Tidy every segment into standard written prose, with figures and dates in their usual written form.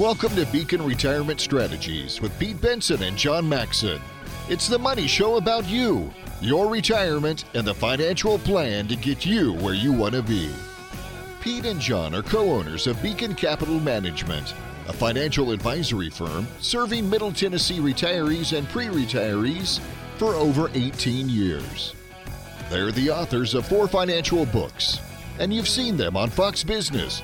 Welcome to Beacon Retirement Strategies with Pete Benson and John Maxon. It's the money show about you, your retirement, and the financial plan to get you where you want to be. Pete and John are co-owners of Beacon Capital Management, a financial advisory firm serving Middle Tennessee retirees and pre-retirees for over 18 years. They're the authors of 4 financial books, and you've seen them on Fox Business,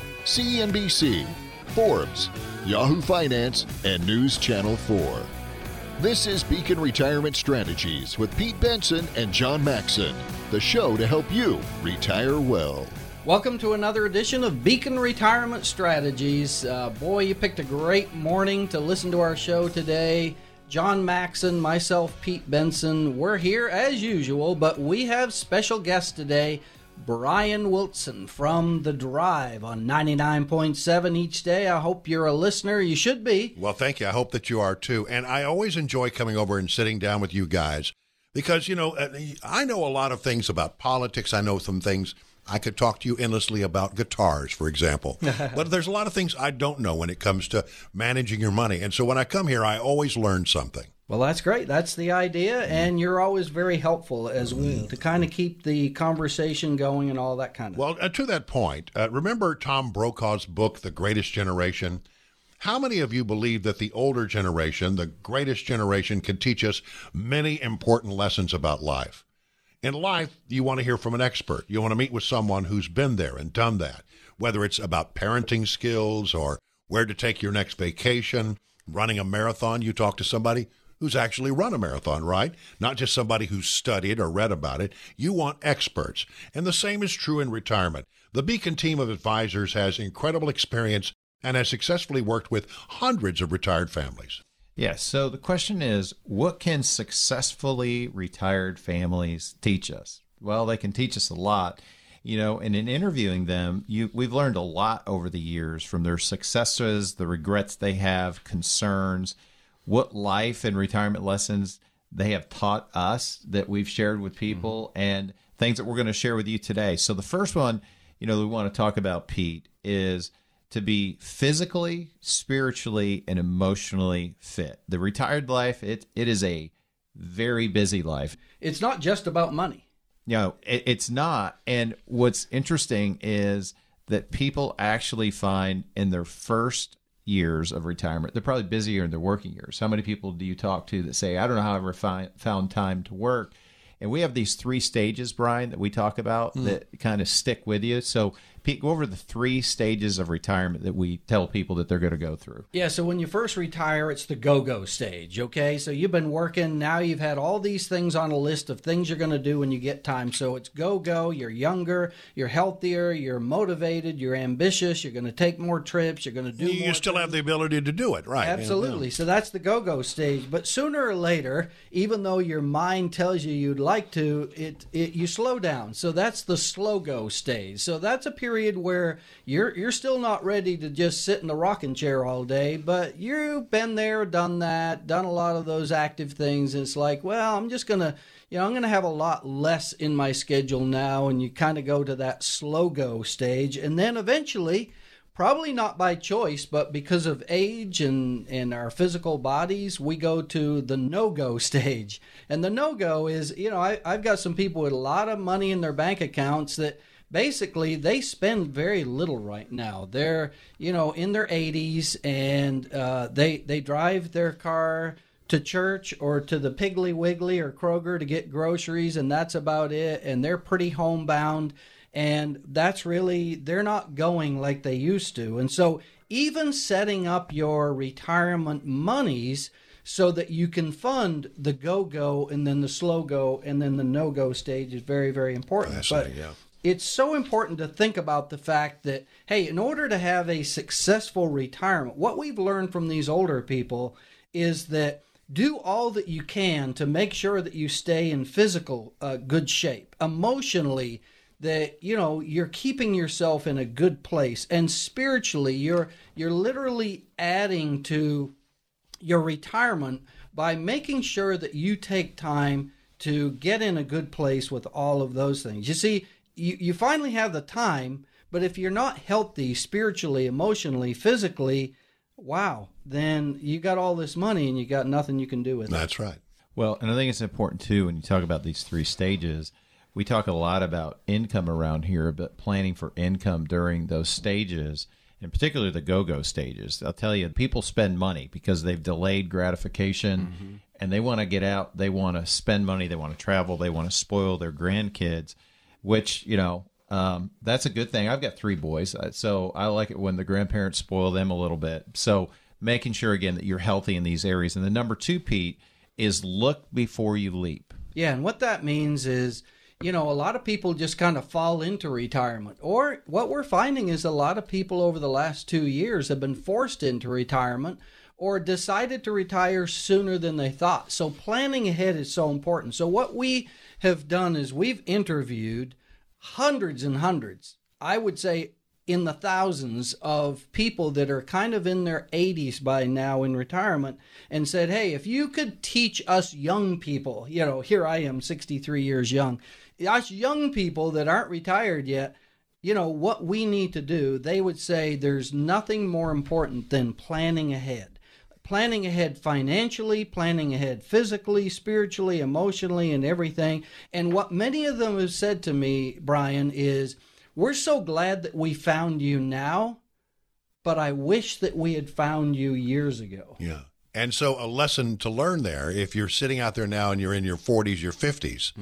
CNBC, Forbes, Yahoo Finance, and News Channel 4. This is Beacon Retirement Strategies with Pete Benson and John Maxon, the show to help you retire well. Welcome to another edition of Beacon Retirement Strategies. Boy, you picked a great morning to listen to our show today. John Maxon, myself, Pete Benson, we're here as usual, but we have special guests today. Brian Wilson from The Drive on 99.7 each day. I hope you're a listener. You should be. Well, thank you. I hope that you are too. And I always enjoy coming over and sitting down with you guys because, you know, I know a lot of things about politics. I know some things. I could talk to you endlessly about guitars, for example. But there's a lot of things I don't know when it comes to managing your money. And so when I come here, I always learn something. Well, that's great. That's the idea, and you're always very helpful as well to kind of keep the conversation going and all that kind of Well, to that point, remember Tom Brokaw's book, The Greatest Generation? How many of you believe that the older generation, the greatest generation, can teach us many important lessons about life? In life, you want to hear from an expert. You want to meet with someone who's been there and done that, whether it's about parenting skills or where to take your next vacation, running a marathon. You talk to somebody who's actually run a marathon, right? Not just somebody who's studied or read about it. You want experts. And the same is true in retirement. The Beacon team of advisors has incredible experience and has successfully worked with hundreds of retired families. Yes. So the question is, what can successfully retired families teach us? Well, they can teach us a lot. You know, and in interviewing them, we've learned a lot over the years from their successes, the regrets they have, concerns, what life and retirement lessons they have taught us that we've shared with people, and things that we're going to share with you today. So the first one, you know, we want to talk about, Pete, is to be physically, spiritually, and emotionally fit. The retired life, it is a very busy life. It's not just about money. You know, it's not. And what's interesting is that people actually find in their first years of retirement, they're probably busier in their working years. How many people do you talk to that say, I don't know how I ever found time to work? And we have these 3 stages, Brian, that we talk about that kind of stick with you. So, Pete, go over the 3 stages of retirement that we tell people that they're going to go through. Yeah, so when you first retire, it's the go-go stage, okay? So you've been working, now you've had all these things on a list of things you're going to do when you get time. So it's go-go, you're younger, you're healthier, you're motivated, you're ambitious, you're going to take more trips, you're going to do more You still things. have the ability to do it, right? Absolutely. So that's the go-go stage. But sooner or later, even though your mind tells you you'd like to, you slow down. So that's the slow-go stage. So that's a period where you're still not ready to just sit in the rocking chair all day, but you've been there, done that, done a lot of those active things. And it's like, well, I'm just going to, I'm going to have a lot less in my schedule now. And you kind of go to that slow go stage. And then eventually, probably not by choice, but because of age and our physical bodies, we go to the no-go stage. And the no-go is, I've got some people with a lot of money in their bank accounts that basically they spend very little right now. They're, in their 80s, and they drive their car to church or to the Piggly Wiggly or Kroger to get groceries, and that's about it. And they're pretty homebound. And that's really, they're not going like they used to. And so even setting up your retirement monies so that you can fund the go-go and then the slow-go and then the no-go stage is very, very important. It's so important to think about the fact that, hey, in order to have a successful retirement, what we've learned from these older people is that do all that you can to make sure that you stay in physical good shape. Emotionally, that you're keeping yourself in a good place, and spiritually you're literally adding to your retirement by making sure that you take time to get in a good place with all of those things. You see, you finally have the time, but if you're not healthy spiritually, emotionally, physically, wow, then you got all this money and you got nothing you can do with it. That's right. Well, and I think it's important, too, when you talk about these 3 stages. We talk a lot about income around here, but planning for income during those stages, in particular the go-go stages. I'll tell you, people spend money because they've delayed gratification, and they want to get out. They want to spend money. They want to travel. They want to spoil their grandkids, which, that's a good thing. I've got 3 boys, so I like it when the grandparents spoil them a little bit. So making sure, again, that you're healthy in these areas. And the number 2, Pete, is look before you leap. Yeah, and what that means is, a lot of people just kind of fall into retirement. Or what we're finding is a lot of people over the last 2 years have been forced into retirement or decided to retire sooner than they thought. So planning ahead is so important. So what we have done is we've interviewed hundreds and hundreds, I would say in the thousands, of people that are kind of in their 80s by now in retirement, and said, hey, if you could teach us young people, here I am 63 years young, us young people that aren't retired yet, what we need to do, they would say there's nothing more important than planning ahead. Planning ahead financially, planning ahead physically, spiritually, emotionally, and everything. And what many of them have said to me, Brian, is, we're so glad that we found you now, but I wish that we had found you years ago. Yeah. And so a lesson to learn there, if you're sitting out there now and you're in your 40s, your 50s,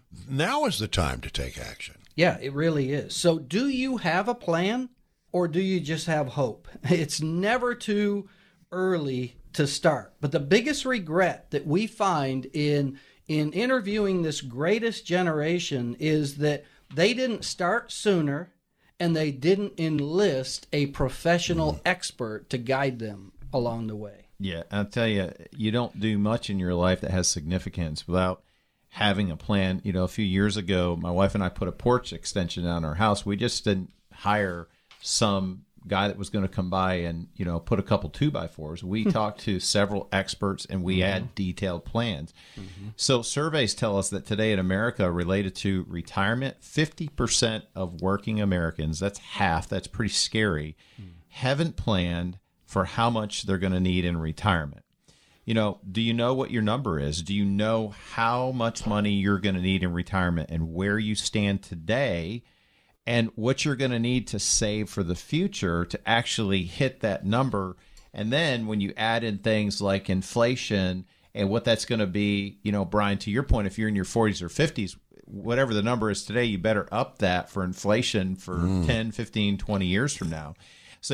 now is the time to take action. Yeah, it really is. So do you have a plan, or do you just have hope? It's never too early to start. But the biggest regret that we find in interviewing this greatest generation is that they didn't start sooner, and they didn't enlist a professional expert to guide them along the way. Yeah, I'll tell you, you don't do much in your life that has significance without having a plan. A few years ago, my wife and I put a porch extension on our house. We just didn't hire some guy that was going to come by and, put a couple 2x4s. We talked to several experts, and we had detailed plans. So surveys tell us that today in America, related to retirement, 50% of working Americans, that's half, that's pretty scary, haven't planned for how much they're going to need in retirement. Do you know what your number is? Do you know how much money you're going to need in retirement and where you stand today, and what you're going to need to save for the future to actually hit that number? And then when you add in things like inflation and what that's going to be, Brian, to your point, if you're in your 40s or 50s, whatever the number is today, you better up that for inflation for 10, 15, 20 years from now. So,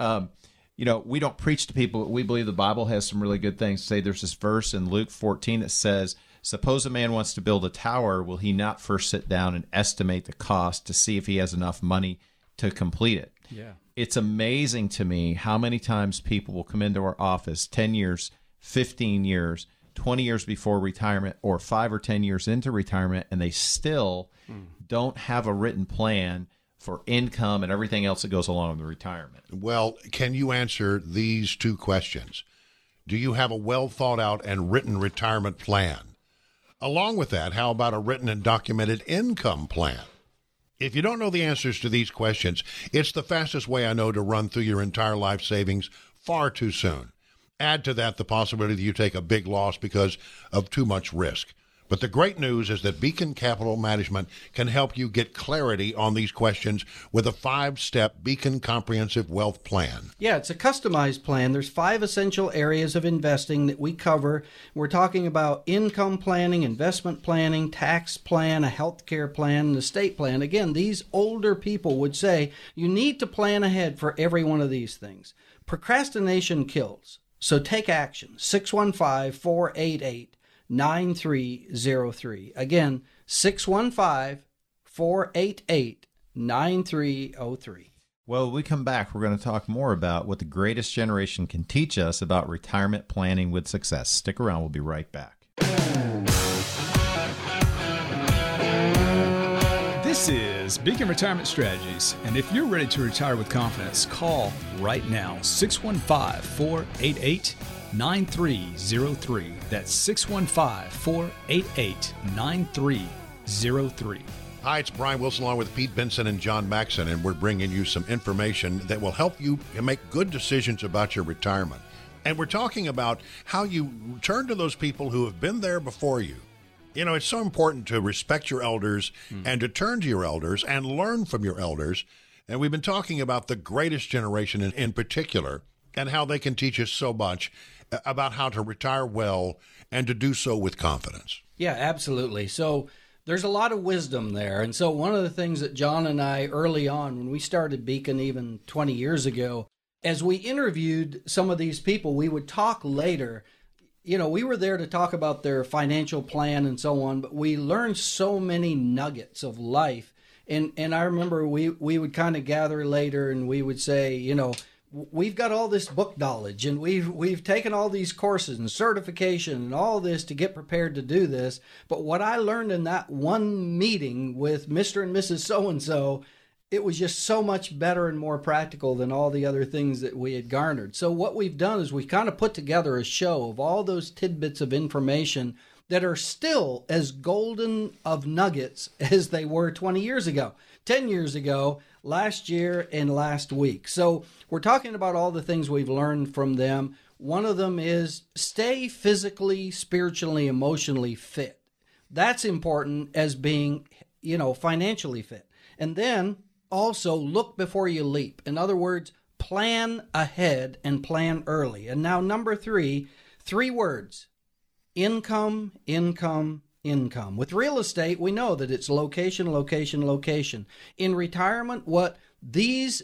we don't preach to people, but we believe the Bible has some really good things. Say there's this verse in Luke 14 that says, suppose a man wants to build a tower, will he not first sit down and estimate the cost to see if he has enough money to complete it? Yeah. It's amazing to me how many times people will come into our office 10 years, 15 years, 20 years before retirement, or 5 or 10 years into retirement, and they still don't have a written plan for income and everything else that goes along with retirement. Well, can you answer these 2 questions? Do you have a well thought out and written retirement plan? Along with that, how about a written and documented income plan? If you don't know the answers to these questions, it's the fastest way I know to run through your entire life savings far too soon. Add to that the possibility that you take a big loss because of too much risk. But the great news is that Beacon Capital Management can help you get clarity on these questions with a 5-step Beacon Comprehensive Wealth Plan. Yeah, it's a customized plan. There's 5 essential areas of investing that we cover. We're talking about income planning, investment planning, tax plan, a healthcare plan, and estate plan. Again, these older people would say you need to plan ahead for every one of these things. Procrastination kills, so take action. 615-488-9303. Again, 615-488-9303. Well, when we come back, we're going to talk more about what the greatest generation can teach us about retirement planning with success. Stick around. We'll be right back. This is Beacon Retirement Strategies, and if you're ready to retire with confidence, call right now, 615-488-9303. That's 615-488-9303. Hi, it's Brian Wilson along with Pete Benson and John Maxson, and we're bringing you some information that will help you make good decisions about your retirement. And we're talking about how you turn to those people who have been there before you. You know, it's so important to respect your elders and to turn to your elders and learn from your elders. And we've been talking about the greatest generation in particular and how they can teach us so much about how to retire well and to do so with confidence. Yeah, absolutely. So there's a lot of wisdom there. And so one of the things that John and I early on, when we started Beacon even 20 years ago, as we interviewed some of these people, we would talk later. You know, we were there to talk about their financial plan and so on, but we learned so many nuggets of life. And I remember we would kind of gather later and we would say, you know, we've got all this book knowledge and we've taken all these courses and certification and all this to get prepared to do this. But what I learned in that one meeting with Mr. and Mrs. So-and-so, it was just so much better and more practical than all the other things that we had garnered. So what we've done is we've kind of put together a show of all those tidbits of information that are still as golden of nuggets as they were 20 years ago, 10 years ago, last year, and last week. So we're talking about all the things we've learned from them. One of them is stay physically, spiritually, emotionally fit. That's important as being, you know, financially fit. And then also look before you leap. In other words, plan ahead and plan early. And now number three words: income, income, income. With real estate, we know that it's location, location, location. In retirement, what these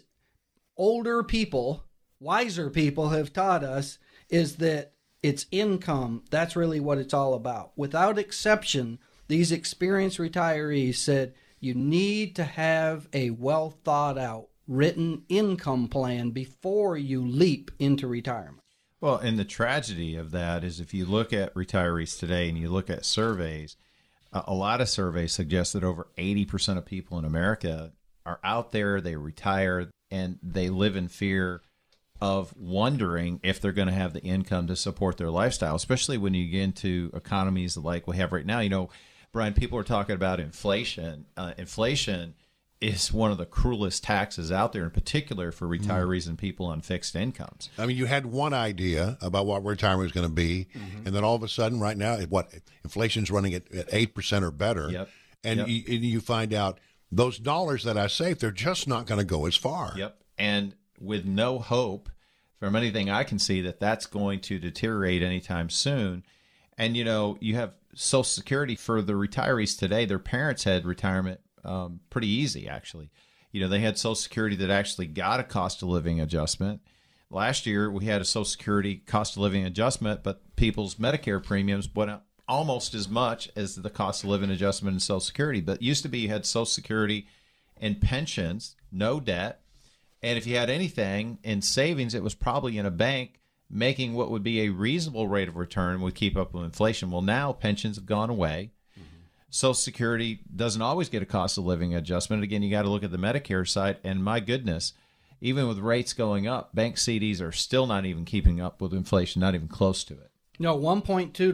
older people, wiser people have taught us is that it's income. That's really what it's all about. Without exception, these experienced retirees said you need to have a well thought out written income plan before you leap into retirement. Well, and the tragedy of that is if you look at retirees today and you look at surveys, a lot of surveys suggest that over 80% of people in America are out there, they retire, and they live in fear of wondering if they're going to have the income to support their lifestyle, especially when you get into economies like we have right now. You know, Brian, people are talking about inflation. Inflation is one of the cruelest taxes out there, in particular for retirees and people on fixed incomes. I mean, you had one idea about what retirement was going to be, and then all of a sudden, right now, inflation's running at 8% or better. Yep. And you find out those dollars that I saved, they're just not going to go as far. Yep. And with no hope, from anything I can see, that's going to deteriorate anytime soon. And, you know, you have Social Security for the retirees today. Their parents had retirement pretty easy, actually. You know, they had Social Security that actually got a cost of living adjustment. Last year, we had a Social Security cost of living adjustment, but people's Medicare premiums went up almost as much as the cost of living adjustment in Social Security. But it used to be you had Social Security and pensions, no debt. And if you had anything in savings, it was probably in a bank, making what would be a reasonable rate of return would keep up with inflation. Well, now pensions have gone away. Social Security doesn't always get a cost of living adjustment. Again, you got to look at the Medicare side. And my goodness, even with rates going up, bank CDs are still not even keeping up with inflation, not even close to it. No, 1.2 to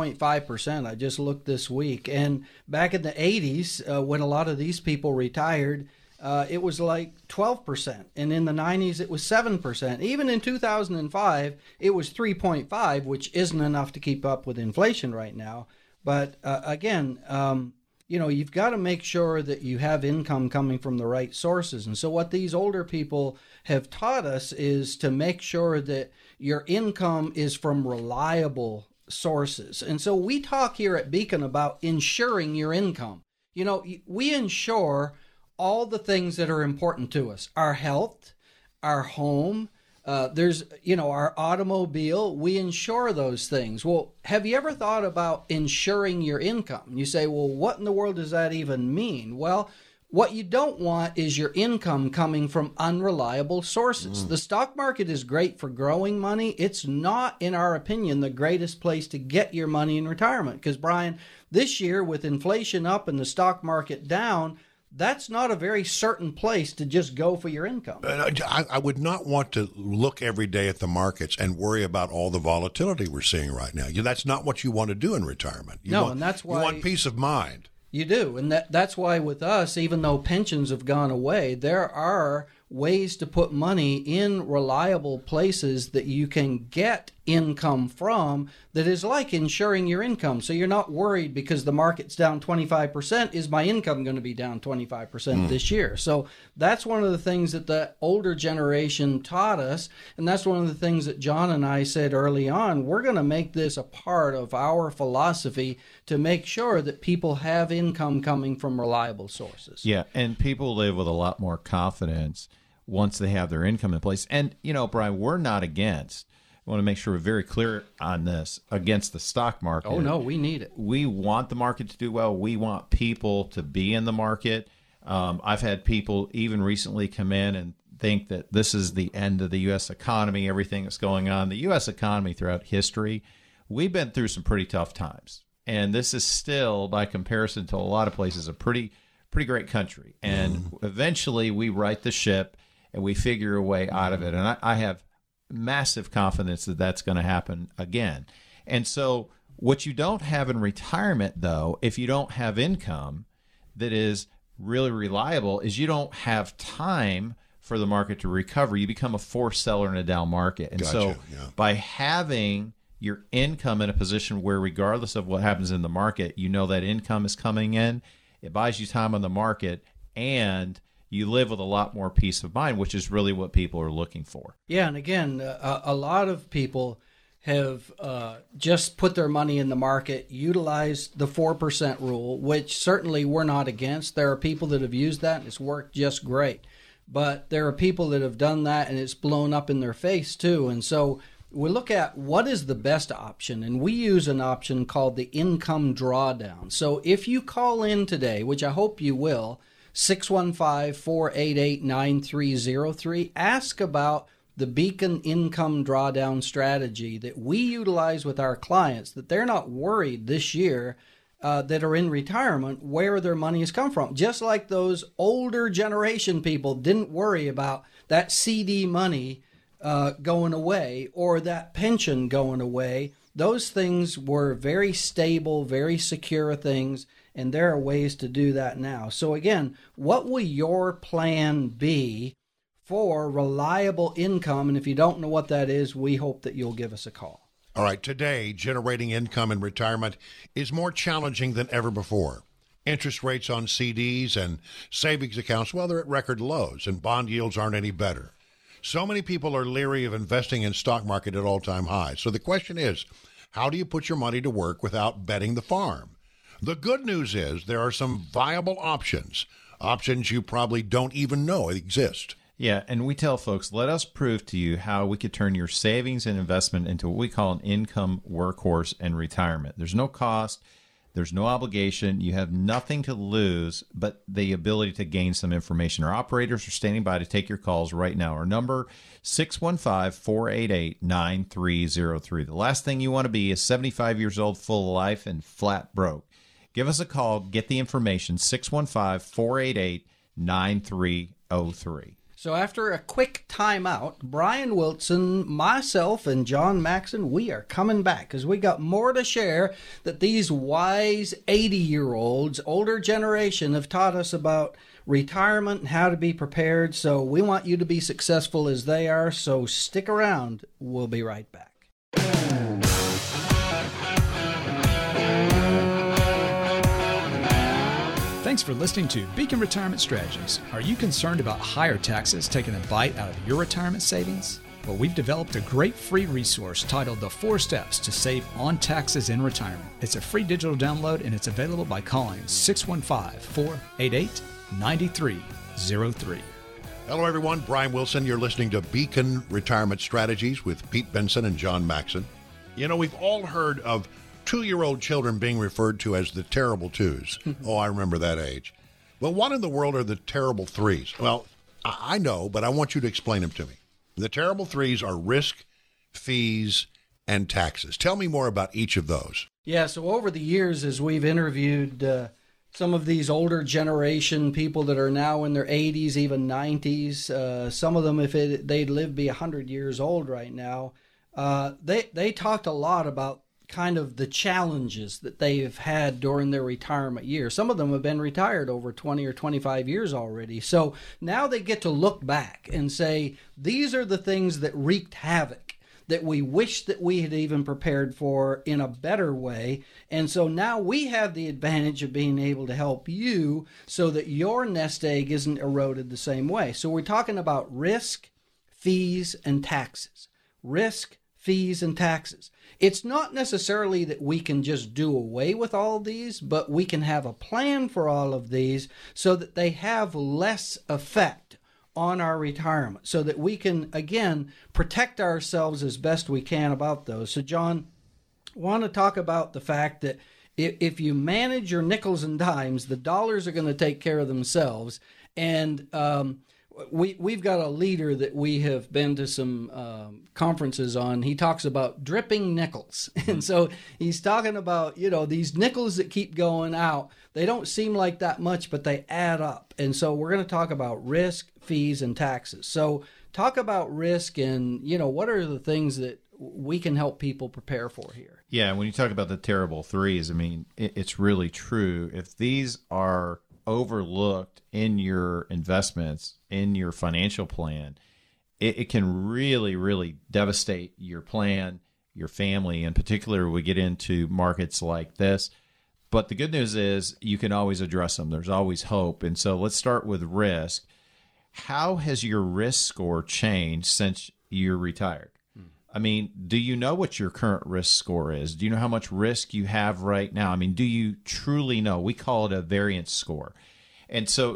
1.5%. I just looked this week. And back in the 80s, when a lot of these people retired, it was like 12%. And in the 90s, it was 7%. Even in 2005, it was 3.5, which isn't enough to keep up with inflation right now. But again, you know, you've got to make sure that you have income coming from the right sources. And so what these older people have taught us is to make sure that your income is from reliable sources. And so we talk here at Beacon about insuring your income. You know, we insure all the things that are important to us: our health, our home, there's, you know, our automobile. We insure those things. Well, have you ever thought about insuring your income? You say, well, what in the world does that even mean? Well, what you don't want is your income coming from unreliable sources. The stock market is great for growing money. It's not, in our opinion, the greatest place to get your money in retirement. Because, Brian, this year with inflation up and the stock market down, that's not a very certain place to just go for your income. I would not want to look every day at the markets and worry about all the volatility we're seeing right now. That's not what you want to do in retirement. And that's why you want peace of mind. You do, and that's why with us, even though pensions have gone away, there are ways to put money in reliable places that you can get income from that is like insuring your income. So you're not worried because the market's down 25%, is my income going to be down 25% this year? So that's one of the things that the older generation taught us, and that's one of the things that John and I said early on. We're going to make this a part of our philosophy to make sure that people have income coming from reliable sources. Yeah, and people live with a lot more confidence once they have their income in place. And, Brian, we're not against, I want to make sure we're very clear on this, against the stock market. Oh, no, we need it. We want the market to do well. We want people to be in the market. I've had people even recently come in and think that this is the end of the U.S. economy, everything that's going on. The U.S. economy throughout history, we've been through some pretty tough times. And this is still, by comparison to a lot of places, a pretty great country. And eventually we right the ship and we figure a way out of it. And I have massive confidence that that's going to happen again. And so what you don't have in retirement, though, if you don't have income that is really reliable, is you don't have time for the market to recover. You become a forced seller in a down market. And so by having your income in a position where regardless of what happens in the market, that income is coming in, it buys you time on the market, and you live with a lot more peace of mind, which is really what people are looking for. Yeah, and again, a lot of people have just put their money in the market, utilized the 4% rule, which certainly we're not against. There are people that have used that, and it's worked just great. But there are people that have done that, and it's blown up in their face, too. And so we look at what is the best option, and we use an option called the income drawdown. So if you call in today, which I hope you will, 615-488-9303. Ask about the Beacon Income Drawdown strategy that we utilize with our clients, that they're not worried this year that are in retirement where their money has come from. Just like those older generation people didn't worry about that CD money going away or that pension going away. Those things were very stable, very secure things, and there are ways to do that now. So again, what will your plan be for reliable income? And if you don't know what that is, we hope that you'll give us a call. All right, today, generating income in retirement is more challenging than ever before. Interest rates on CDs and savings accounts, well, they're at record lows, and bond yields aren't any better. So many people are leery of investing in stock market at all-time highs. So the question is, how do you put your money to work without betting the farm? The good news is there are some viable options you probably don't even know exist. Yeah, and we tell folks, let us prove to you how we could turn your savings and investment into what we call an income workhorse and retirement. There's no cost. There's no obligation. You have nothing to lose but the ability to gain some information. Our operators are standing by to take your calls right now. Our number, 615-488-9303. The last thing you want to be is 75 years old, full of life, and flat broke. Give us a call. Get the information, 615-488-9303. So after a quick timeout, Brian Wilson, myself, and John Maxon, we are coming back because we got more to share that these wise 80-year-olds, older generation, have taught us about retirement and how to be prepared. So we want you to be successful as they are. So stick around. We'll be right back. Thanks for listening to Beacon Retirement Strategies. Are you concerned about higher taxes taking a bite out of your retirement savings? Well, we've developed a great free resource titled The 4 Steps to Save on Taxes in Retirement. It's a free digital download, and it's available by calling 615-488-9303. Hello, everyone. Brian Wilson. You're listening to Beacon Retirement Strategies with Pete Benson and John Maxon. You know, we've all heard of 2-year-old children being referred to as the terrible twos. Oh, I remember that age. Well, what in the world are the terrible threes? Well, I know, but I want you to explain them to me. The terrible threes are risk, fees, and taxes. Tell me more about each of those. Yeah, so over the years, as we've interviewed some of these older generation people that are now in their 80s, even 90s, some of them, if they'd live be 100 years old right now, they talked a lot about kind of the challenges that they've had during their retirement years. Some of them have been retired over 20 or 25 years already. So now they get to look back and say, these are the things that wreaked havoc that we wish that we had even prepared for in a better way. And so now we have the advantage of being able to help you so that your nest egg isn't eroded the same way. So we're talking about risk, fees, and taxes. Risk, fees, and taxes. It's not necessarily that we can just do away with all of these, but we can have a plan for all of these so that they have less effect on our retirement, so that we can, again, protect ourselves as best we can about those. So, John, I want to talk about the fact that if you manage your nickels and dimes, the dollars are going to take care of themselves. And we've got a leader that we have been to some conferences on. He talks about dripping nickels. And so he's talking about, these nickels that keep going out. They don't seem like that much, but they add up. And so we're going to talk about risk, fees, and taxes. So talk about risk and, what are the things that we can help people prepare for here? Yeah, when you talk about the terrible threes, I mean, it's really true. If these are overlooked in your investments, in your financial plan, it can really, really devastate your plan, your family. In particular, we get into markets like this. But the good news is you can always address them. There's always hope. And so let's start with risk. How has your risk score changed since you're retired? I mean, do you know what your current risk score is? Do you know how much risk you have right now? I mean, do you truly know? We call it a variance score. And so,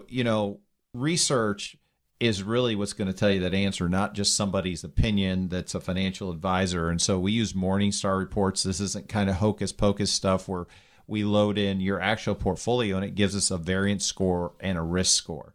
research is really what's going to tell you that answer, not just somebody's opinion that's a financial advisor. And so we use Morningstar reports. This isn't kind of hocus pocus stuff where we load in your actual portfolio and it gives us a variance score and a risk score.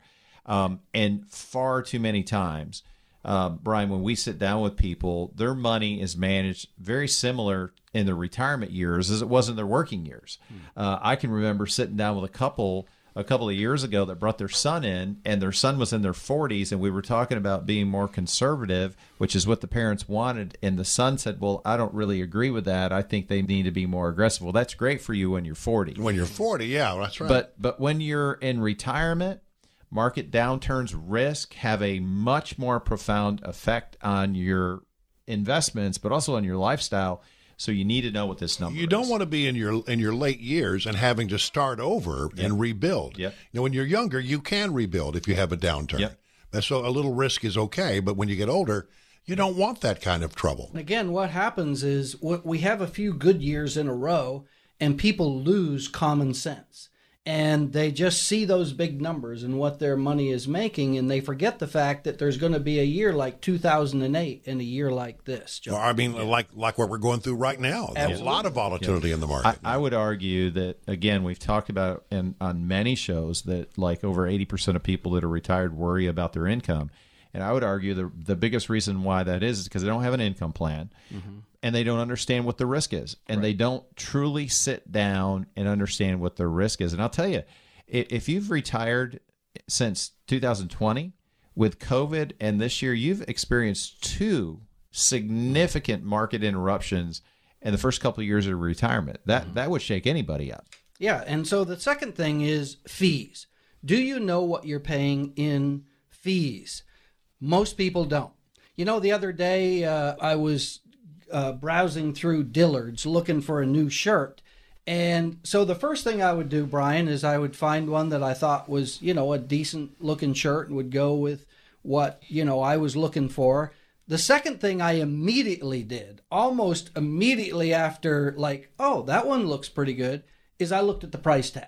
And far too many times, Brian, when we sit down with people, their money is managed very similar in their retirement years as it was in their working years. I can remember sitting down with a couple of years ago that brought their son in, and their son was in their 40s, and we were talking about being more conservative, which is what the parents wanted. And the son said, well, I don't really agree with that. I think they need to be more aggressive. Well, that's great for you when you're 40. When you're 40, yeah, that's right. But when you're in retirement, market downturns, risk have a much more profound effect on your investments, but also on your lifestyle. So you need to know what this number is. You don't want to be in your late years and having to start over and rebuild. Yep. When you're younger, you can rebuild if you have a downturn. Yep. So a little risk is okay, but when you get older, you don't want that kind of trouble. Again, what happens is we have a few good years in a row, and people lose common sense. And they just see those big numbers and what their money is making, and they forget the fact that there's going to be a year like 2008 and a year like this, John. I mean, like what we're going through right now. There's a lot of volatility in the market. I would argue that, again, we've talked about on many shows that like over 80% of people that are retired worry about their income. And I would argue the biggest reason why that is because they don't have an income plan. Mm-hmm. And they don't understand what the risk is. And they don't truly sit down and understand what the risk is. And I'll tell you, if you've retired since 2020 with COVID and this year, you've experienced two significant market interruptions in the first couple of years of retirement. That would shake anybody up. Yeah. And so the second thing is fees. Do you know what you're paying in fees? Most people don't. The other day I was browsing through Dillard's looking for a new shirt. And so the first thing I would do, Brian, is I would find one that I thought was, a decent looking shirt and would go with what, I was looking for. The second thing I immediately did, almost immediately after that one looks pretty good, is I looked at the price tag.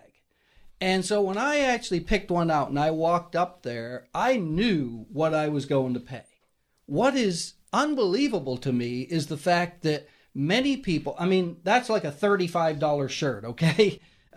And so when I actually picked one out and I walked up there, I knew what I was going to pay. What is unbelievable to me is the fact that many people, that's like a $35 shirt, okay?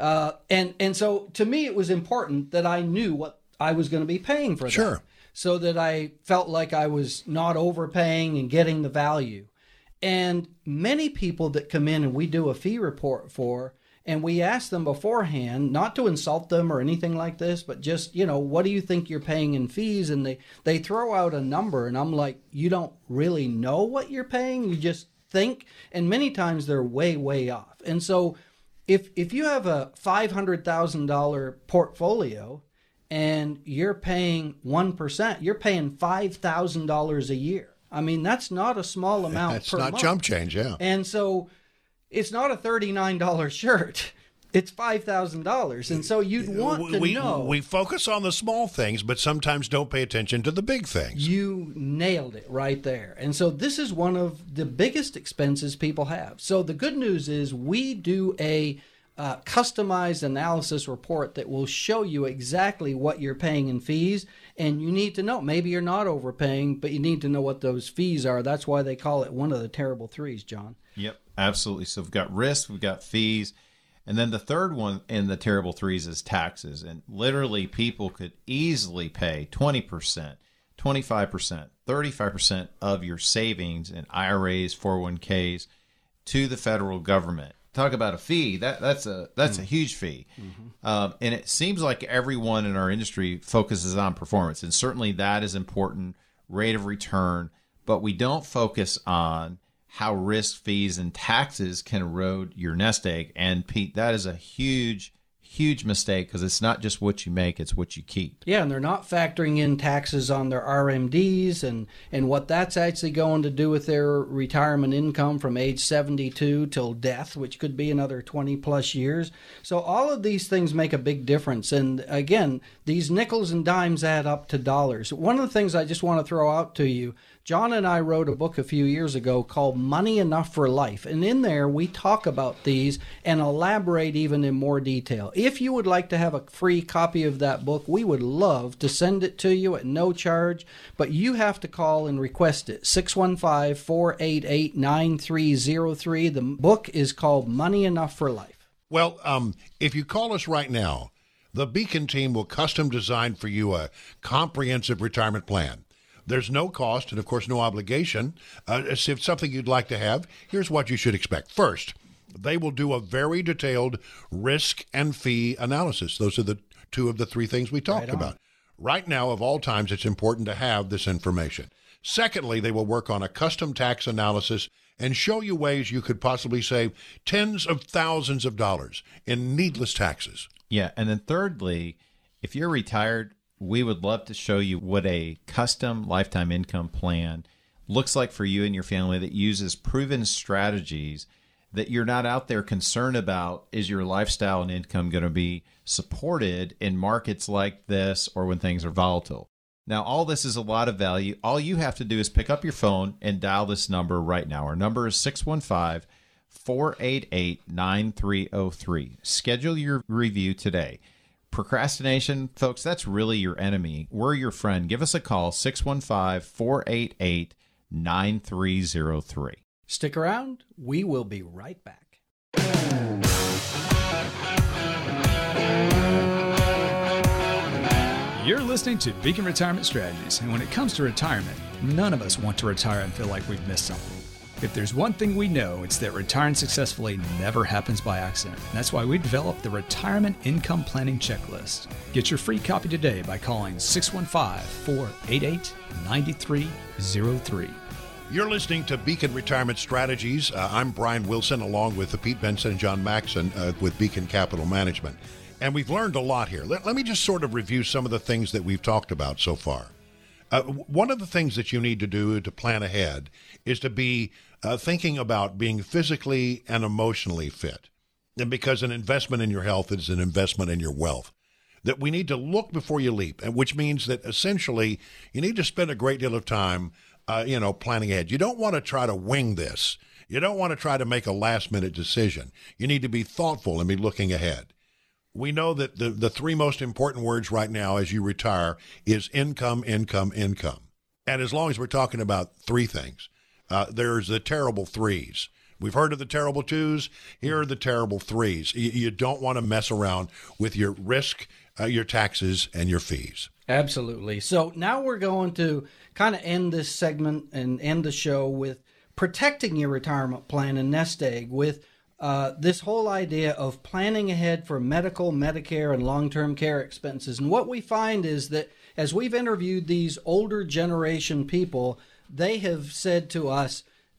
And so to me, it was important that I knew what I was going to be paying for that. Sure. So that I felt like I was not overpaying and getting the value. And many people that come in and we do a fee report for, and we ask them beforehand, not to insult them or anything like this, but just, what do you think you're paying in fees? And they throw out a number, and I'm like, you don't really know what you're paying? You just think, and many times they're way, way off. And so if you have a $500,000 portfolio and you're paying 1%, you're paying $5,000 a year. I mean, that's not a small amount That's per not month. chump change, yeah. And so it's not a $39 shirt. It's $5,000. And so you'd want to know. We focus on the small things, but sometimes don't pay attention to the big things. You nailed it right there. And so this is one of the biggest expenses people have. So the good news is we do a customized analysis report that will show you exactly what you're paying in fees. And you need to know, maybe you're not overpaying, but you need to know what those fees are. That's why they call it one of the terrible threes, John. Yep, absolutely. So we've got risk, we've got fees. And then the third one in the terrible threes is taxes. And literally people could easily pay 20%, 25%, 35% of your savings in IRAs, 401ks to the federal government. Talk about a fee. That's a huge fee. Mm-hmm. And it seems like everyone in our industry focuses on performance. And certainly that is important, rate of return. But we don't focus on how risk, fees, and taxes can erode your nest egg. And Pete, that is a huge mistake because it's not just what you make, it's what you keep. Yeah, and they're not factoring in taxes on their RMDs and what that's actually going to do with their retirement income from age 72 till death, which could be another 20 plus years. So all of these things make a big difference. And again, these nickels and dimes add up to dollars. One of the things I just want to throw out to you, John and I wrote a book a few years ago called Money Enough for Life. And in there, we talk about these and elaborate even in more detail. If you would like to have a free copy of that book, we would love to send it to you at no charge. But you have to call and request it, 615-488-9303. The book is called Money Enough for Life. Well, if you call us right now, the Beacon team will custom design for you a comprehensive retirement plan. There's no cost and, of course, no obligation. If it's something you'd like to have, here's what you should expect. First, they will do a very detailed risk and fee analysis. Those are the two of the three things we talked about. Right now, of all times, it's important to have this information. Secondly, they will work on a custom tax analysis and show you ways you could possibly save tens of thousands of dollars in needless taxes. Yeah, and then thirdly, if you're retired, we would love to show you what a custom lifetime income plan looks like for you and your family that uses proven strategies that you're not out there concerned about, is your lifestyle and income going to be supported in markets like this or when things are volatile. Now, all this is a lot of value. All you have to do is pick up your phone and dial this number right now. Our number is 615-488-9303. Schedule your review today. Procrastination, folks, that's really your enemy. We're your friend. Give us a call, 615-488-9303. Stick around. We will be right back. You're listening to Beacon Retirement Strategies, and when it comes to retirement, none of us want to retire and feel like we've missed something. If there's one thing we know, it's that retiring successfully never happens by accident. And that's why we developed the Retirement Income Planning Checklist. Get your free copy today by calling 615-488-9303. You're listening to Beacon Retirement Strategies. I'm Brian Wilson, along with Pete Benson and John Maxon with Beacon Capital Management. And we've learned a lot here. Let me just sort of review some of the things that we've talked about so far. One of the things that you need to do to plan ahead is to be thinking about being physically and emotionally fit. And because an investment in your health is an investment in your wealth. That we need to look before you leap, and which means that essentially you need to spend a great deal of time planning ahead. You don't want to try to wing this. You don't want to try to make a last-minute decision. You need to be thoughtful and be looking ahead. We know that the three most important words right now as you retire is income, income, income. And as long as we're talking about three things, there's the terrible threes. We've heard of the terrible twos. Here are the terrible threes. You don't want to mess around with your risk, your taxes, and your fees. Absolutely. So now we're going to kind of end this segment and end the show with protecting your retirement plan and nest egg with this whole idea of planning ahead for medical, Medicare, and long-term care expenses. And what we find is that as we've interviewed these older generation people, they have said to us,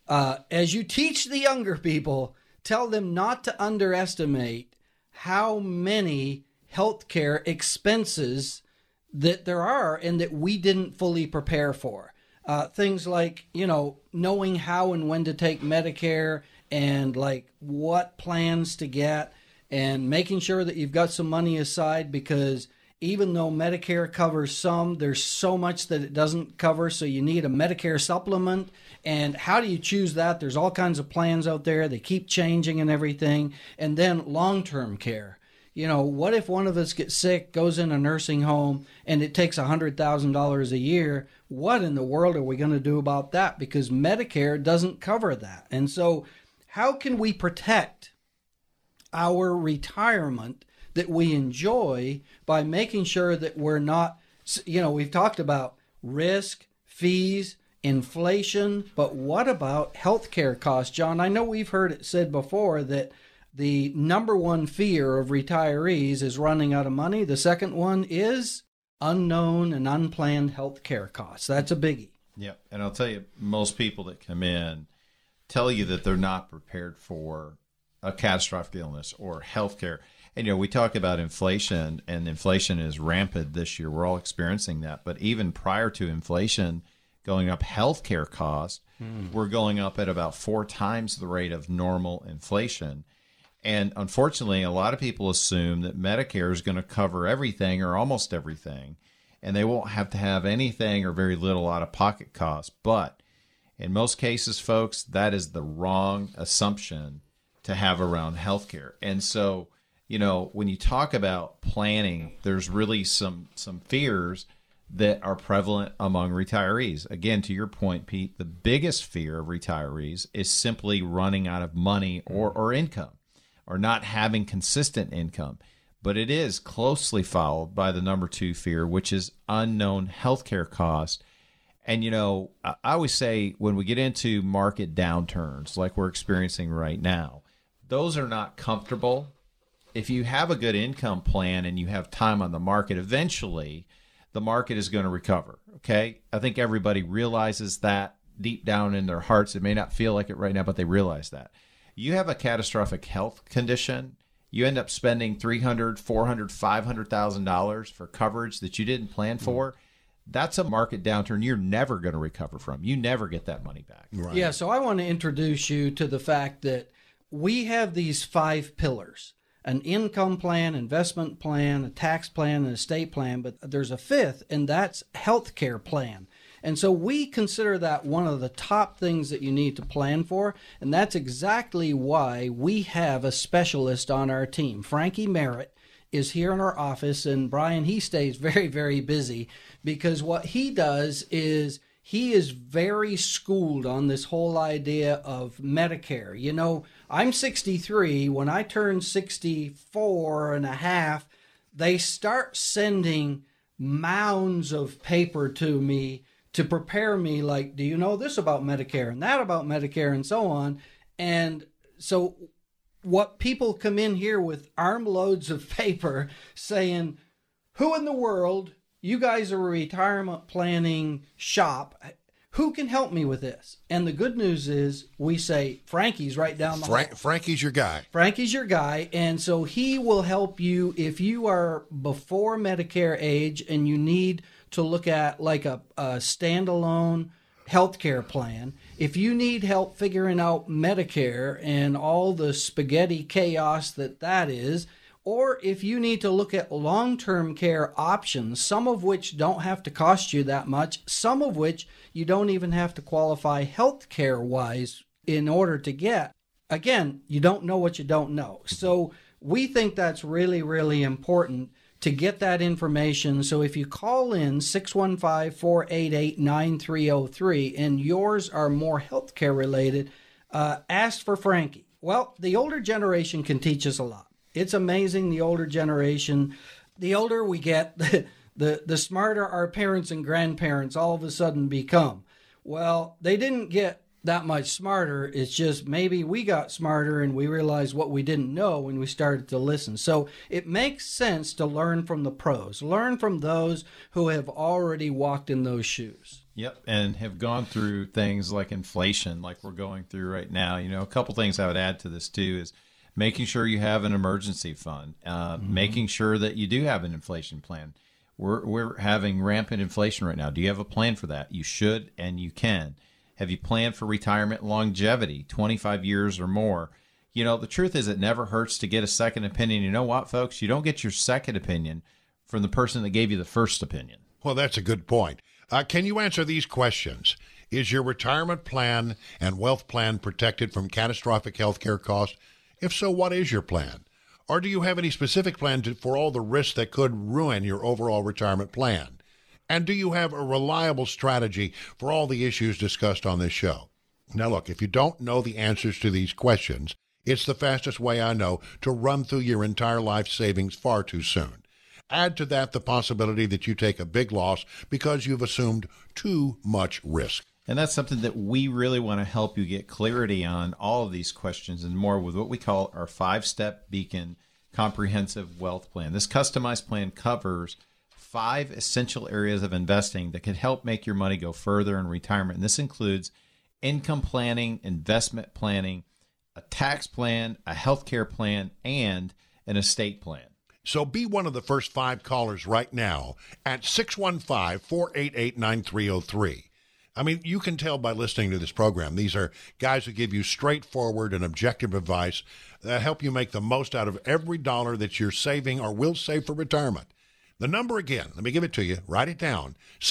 As you teach the younger people, tell them not to underestimate how many healthcare expenses that there are and that we didn't fully prepare for. Things like, knowing how and when to take Medicare and like what plans to get and making sure that you've got some money aside, because even though Medicare covers some, there's so much that it doesn't cover. So you need a Medicare supplement. And how do you choose that? There's all kinds of plans out there. They keep changing and everything. And then long-term care. What if one of us gets sick, goes in a nursing home, and it takes $100,000 a year? What in the world are we going to do about that? Because Medicare doesn't cover that. And so how can we protect our retirement that we enjoy by making sure that we're not, we've talked about risk, fees, inflation, but what about healthcare costs? John, I know we've heard it said before that the number one fear of retirees is running out of money. The second one is unknown and unplanned healthcare costs. That's a biggie. Yeah, and I'll tell you, most people that come in tell you that they're not prepared for a catastrophic illness or healthcare. And, we talk about inflation, and inflation is rampant this year. We're all experiencing that. But even prior to inflation going up, healthcare costs were going up at about 4 times the rate of normal inflation. And unfortunately, a lot of people assume that Medicare is going to cover everything or almost everything, and they won't have to have anything or very little out-of-pocket costs. But in most cases, folks, that is the wrong assumption to have around healthcare. And so, when you talk about planning, there's really some fears that are prevalent among retirees. Again, to your point, Pete, the biggest fear of retirees is simply running out of money or income, or not having consistent income. But it is closely followed by the number 2 fear, which is unknown healthcare costs. And, I always say when we get into market downturns like we're experiencing right now, those are not comfortable. If you have a good income plan and you have time on the market, eventually the market is going to recover. Okay? I think everybody realizes that deep down in their hearts. It may not feel like it right now, but they realize that. You have a catastrophic health condition, you end up spending $300,000, $400,000, $500,000 for coverage that you didn't plan for. That's a market downturn you're never going to recover from. You never get that money back. Right. Yeah, so I want to introduce you to the fact that we have these 5 pillars: an income plan, investment plan, a tax plan, and estate plan, but there's a 5th, and that's healthcare plan. And so we consider that one of the top things that you need to plan for, and that's exactly why we have a specialist on our team. Frankie Merritt is here in our office, and Brian, he stays very, very busy because what he does is he is very schooled on this whole idea of Medicare. I'm 63. When I turn 64 and a half, they start sending mounds of paper to me to prepare me, like, do you know this about Medicare and that about Medicare and so on? And so what people come in here with armloads of paper saying, who in the world, you guys are a retirement planning shop, who can help me with this? And the good news is we say, Frankie's right down the hall. Frankie's your guy. Frankie's your guy. And so he will help you if you are before Medicare age and you need to look at like a standalone healthcare plan. If you need help figuring out Medicare and all the spaghetti chaos that is, or if you need to look at long-term care options, some of which don't have to cost you that much, some of which you don't even have to qualify healthcare-wise in order to get. Again, you don't know what you don't know. So we think that's really, really important to get that information. So if you call in 615-488-9303 and yours are more healthcare related, ask for Frankie. Well, the older generation can teach us a lot. It's amazing, the older generation. The older we get, the smarter our parents and grandparents all of a sudden become. Well, they didn't get that much smarter. It's just maybe we got smarter and we realized what we didn't know when we started to listen. So it makes sense to learn from the pros. Learn from those who have already walked in those shoes. Yep, and have gone through things like inflation, like we're going through right now. A couple things I would add to this too is making sure you have an emergency fund, making sure that you do have an inflation plan. We're having rampant inflation right now. Do you have a plan for that? You should and you can. Have you planned for retirement longevity, 25 years or more? The truth is it never hurts to get a second opinion. You know what, folks? You don't get your second opinion from the person that gave you the first opinion. Well, that's a good point. Can you answer these questions? Is your retirement plan and wealth plan protected from catastrophic health care costs? If so, what is your plan? Or do you have any specific plan for all the risks that could ruin your overall retirement plan? And do you have a reliable strategy for all the issues discussed on this show? Now, look, if you don't know the answers to these questions, it's the fastest way I know to run through your entire life savings far too soon. Add to that the possibility that you take a big loss because you've assumed too much risk. And that's something that we really want to help you get clarity on, all of these questions and more, with what we call our 5-step Beacon comprehensive wealth plan. This customized plan covers 5 essential areas of investing that can help make your money go further in retirement. And this includes income planning, investment planning, a tax plan, a healthcare plan, and an estate plan. So be one of the first 5 callers right now at 615-488-9303. I mean, you can tell by listening to this program, these are guys who give you straightforward and objective advice that help you make the most out of every dollar that you're saving or will save for retirement. The number again, let me give it to you. Write it down,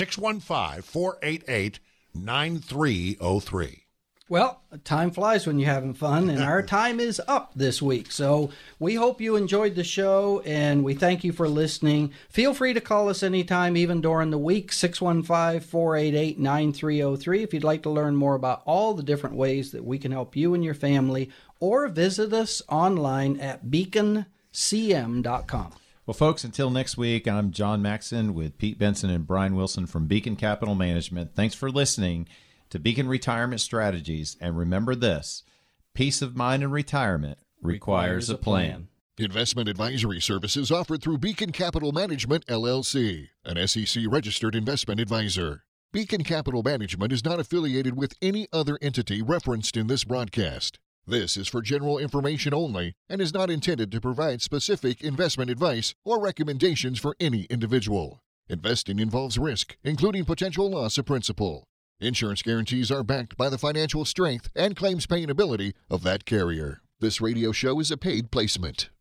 615-488-9303. Well, time flies when you're having fun, and our time is up this week. So we hope you enjoyed the show, and we thank you for listening. Feel free to call us anytime, even during the week, 615-488-9303, if you'd like to learn more about all the different ways that we can help you and your family, or visit us online at beaconcm.com. Well, folks, until next week, I'm John Maxon with Pete Benson and Brian Wilson from Beacon Capital Management. Thanks for listening to Beacon Retirement Strategies, and remember this: peace of mind in retirement requires a plan. Investment advisory services offered through Beacon Capital Management, LLC, an SEC-registered investment advisor. Beacon Capital Management is not affiliated with any other entity referenced in this broadcast. This is for general information only and is not intended to provide specific investment advice or recommendations for any individual. Investing involves risk, including potential loss of principal. Insurance guarantees are backed by the financial strength and claims paying ability of that carrier. This radio show is a paid placement.